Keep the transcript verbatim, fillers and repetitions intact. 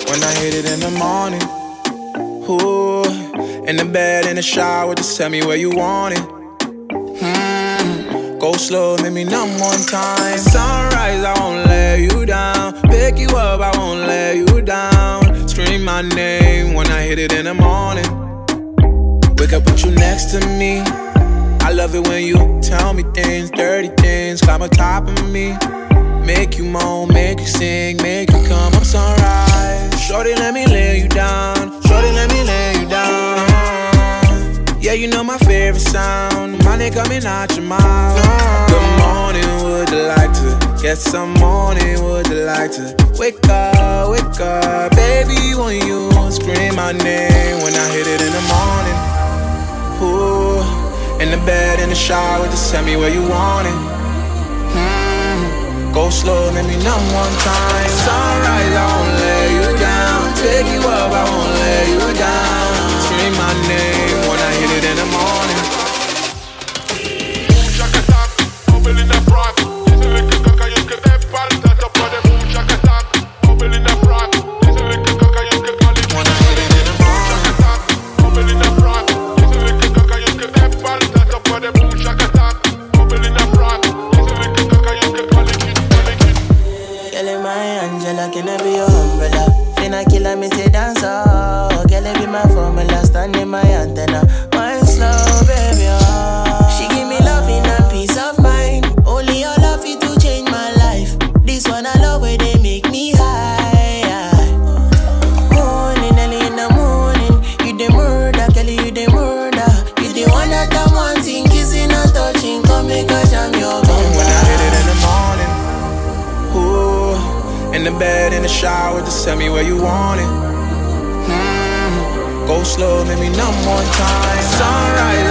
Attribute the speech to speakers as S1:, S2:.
S1: when I hit it in the morning. Ooh, in the bed, in the shower, just tell me where you want it. Hmm, go slow, make me numb one time. Sunrise, I won't let you down. Pick you up, I won't let you down. Scream my name when I hit it in the morning. Wake up with you next to me. I love it when you tell me things, dirty things, climb on top of me. Make you moan, make you sing, make you come up sunrise. Shorty, let me lay you down. Shorty, let me lay you down. Yeah, you know my favorite sound. Money coming out your mouth. Good morning, would you like to get some morning? Would you like to wake up, wake up, baby? When you scream my name when I hit it in the morning. Ooh, in the bed, in the shower, just tell me where you want it. Hmm, go slow, make me numb one time. Sunrise, I won't lay you down. Pick you up, I won't lay you down. Scream my name when I hit it in the morning.
S2: Mucha que está, móvil in the front. Dicele que caca yo que te falta. Se puede mucha que está, móvil in the front. Dicele que caca yo que cali.
S1: When I hit it in the morning.
S2: Mucha que está, móvil in the front. Dicele que caca yo que te falta. Se puede mucha que está, móvil in the front. Dicele que caca yo que cali, cali, cali.
S3: Girl, in my Angela, can I be your umbrella? Finna killer me say dance oh. Girl, it be my formula, stand in my antenna. Wine slow, baby, oh. She give me love in a peace of mind. Only your love it to change my life. This one I love where they make me high. Morning, early in the morning. You the murder, Kelly, you the murder. You the one that I'm wanting, kissing and touching. Come make a jam your bum.
S1: When I hit it in the morning. Ooh, in the bed, in the shower, just tell me where you want it. Hmm, go slow, make me numb one time. Sunrise,